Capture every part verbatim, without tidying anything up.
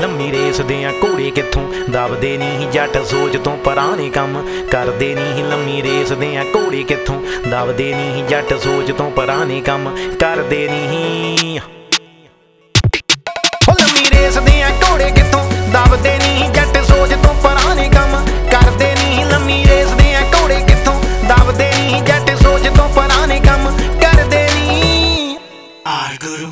लम्मी रेस दियां घोड़े कित्थों दबदे नहीं जट सोच तो पराने कम करदे नहीं। लम्मी रेस दियां घोड़े कित्थों दबदे नहीं जट सोच तो पराने कम करदे नहीं। लम्मी रेस दियां घोड़े कित्थों दबदे नहीं जट सोच तो पराने कम करदे नहीं। लम्मी रेस दियां घोड़े कित्थों दबदे नहीं जट सोच तो पराने कम करदे नहीं। आर गुरु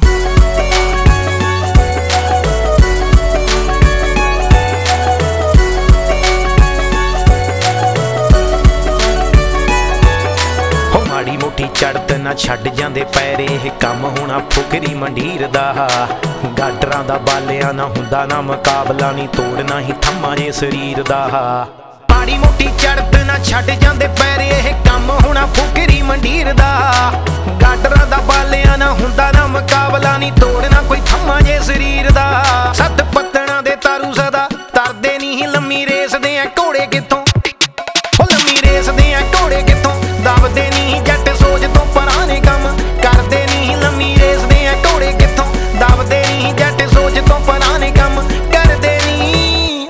माड़ी मोटी चढ़त ना छड्ड जांदे पैरे कम होना फुकरी मंडीर दा। गाडरां दा बालिया ना हुंदा ना मुकाबला नी तोड़ना ही थम्मा ने शरीर दा। माड़ी मोटी चढ़त ना छड्ड जांदे पैरे कम होना फुकरी मंडीर दा। गाडरां दा बालिया ना हुंदा ना मुकाबला नी तोड़ना कोई थम्मा जे शरीर दा। सत पत्तणां दे तारू सदा तरदे नी लम्मी रेस दे घोड़े कित्थों। लम्मी रेस दे घोड़े कित्थों दबदे नहीं जट सोच तो पराने कम करदे नहीं। लम्मी रेस दे घोड़े कित्थों दबदे नहीं जट सोच तो पराने कम करदे नहीं।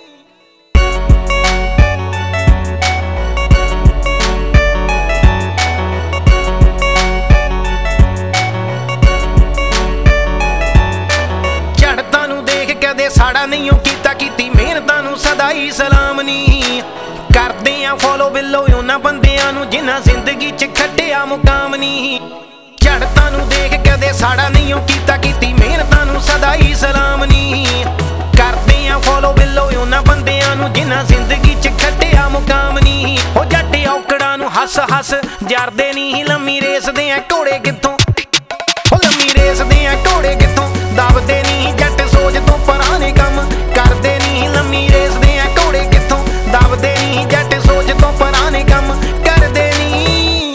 झड़तां नूं देख कदे साड़ा नहीं कीता कीती मेहनतां नूं सदा ही सलाम नहीं। करदे आ फॉलो बिलो उन्हां बंदियां नूं जिन्हां जिंदगी च खट्टिया मुकाम नहीं। झड़तां नूं देख कदे साड़ा नहीं कीता कीती मेहनतां नूं सदा ही सलाम नहीं। करदे आ फॉलो बिलो उन्हां बंदियां नूं जिन्हां जिंदगी च खट्टिया मुकाम नहीं। हो जट औकड़ां नूं हस हस जरदे नहीं लम्मी रेस दे घोड़े कित्थों। हो लम्मी रेस दे घोड़े कित्थों दबदे नहीं जट सोच तो पराने कम करदे नहीं। लम्मी रेस दे घोड़े कित्थों दबदे नहीं जट सोच तो पराने कम करदे नहीं।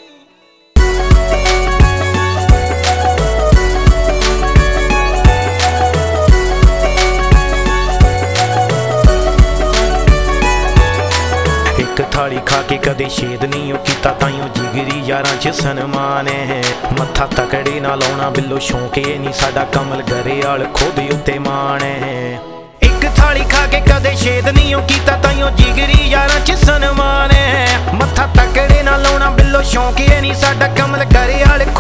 एक थाली खा के कदे छेद नहीं कीता ताइयों जिगरी यारां च सन्मान है। मत्था तकड़े ना लाउणा बिल्लो शौक ए नहीं साडा कमल गरेआल खुद उत्ते मान है। एक थाली खा के कदे छेद नहीं कीता ताइयों जिगरी यारां च सन्मान है। मत्था तकड़े ना लाउणा बिल्लो शौक ए नहीं साडा कमल गरेआल